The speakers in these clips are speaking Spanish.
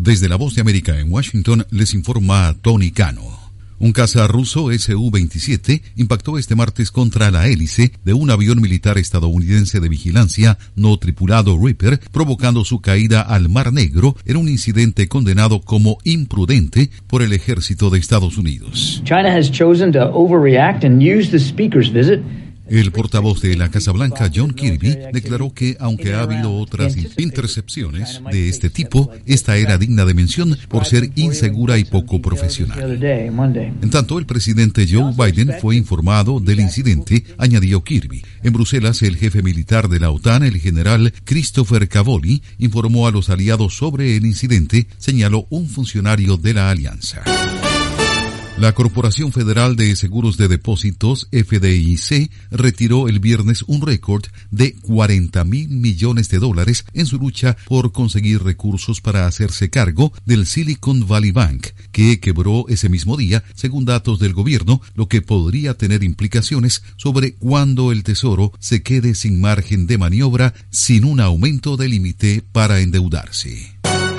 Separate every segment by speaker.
Speaker 1: Desde la Voz de América en Washington les informa Tony Cano. Un caza ruso Su-27 impactó este martes contra la hélice de un avión militar estadounidense de vigilancia no tripulado Reaper, provocando su caída al Mar Negro en un incidente condenado como imprudente por el ejército de Estados Unidos.
Speaker 2: China has chosen to overreact and use the speaker's visit.
Speaker 1: El portavoz de la Casa Blanca, John Kirby, declaró que, aunque ha habido otras intercepciones de este tipo, esta era digna de mención por ser insegura y poco profesional. En tanto, el presidente Joe Biden fue informado del incidente, añadió Kirby. En Bruselas, el jefe militar de la OTAN, el general Christopher Cavoli, informó a los aliados sobre el incidente, señaló un funcionario de la alianza. La Corporación Federal de Seguros de Depósitos, FDIC, retiró el viernes un récord de $40,000 millones en su lucha por conseguir recursos para hacerse cargo del Silicon Valley Bank, que quebró ese mismo día, según datos del gobierno, lo que podría tener implicaciones sobre cuándo el Tesoro se quede sin margen de maniobra sin un aumento de límite para endeudarse.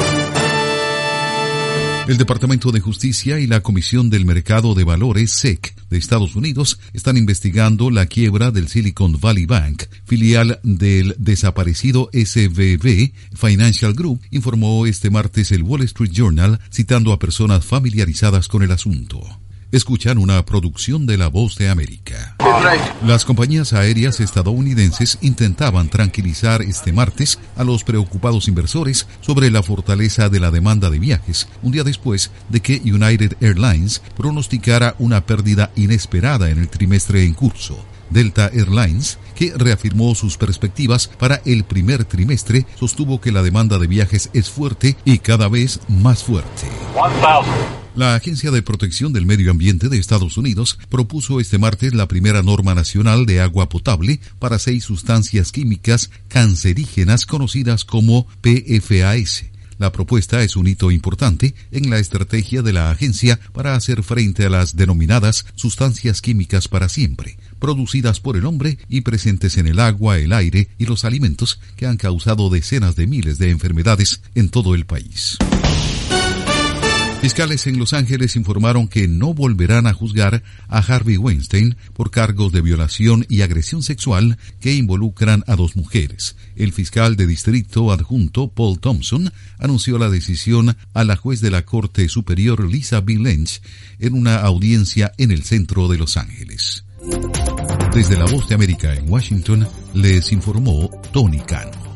Speaker 1: El Departamento de Justicia y la Comisión del Mercado de Valores, SEC, de Estados Unidos, están investigando la quiebra del Silicon Valley Bank, filial del desaparecido SVB Financial Group, informó este martes el Wall Street Journal, citando a personas familiarizadas con el asunto. Escuchan una producción de La Voz de América. Las compañías aéreas estadounidenses intentaban tranquilizar este martes a los preocupados inversores sobre la fortaleza de la demanda de viajes, un día después de que United Airlines pronosticara una pérdida inesperada en el trimestre en curso. Delta Airlines, que reafirmó sus perspectivas para el primer trimestre, sostuvo que la demanda de viajes es fuerte y cada vez más fuerte. 1000. La Agencia de Protección del Medio Ambiente de Estados Unidos propuso este martes la primera norma nacional de agua potable para 6 sustancias químicas cancerígenas conocidas como PFAS. La propuesta es un hito importante en la estrategia de la agencia para hacer frente a las denominadas sustancias químicas para siempre, producidas por el hombre y presentes en el agua, el aire y los alimentos que han causado decenas de miles de enfermedades en todo el país. Fiscales en Los Ángeles informaron que no volverán a juzgar a Harvey Weinstein por cargos de violación y agresión sexual que involucran a 2 mujeres. El fiscal de distrito adjunto Paul Thompson anunció la decisión a la juez de la Corte Superior Lisa B. Lynch en una audiencia en el centro de Los Ángeles. Desde la Voz de América en Washington les informó Tony Cano.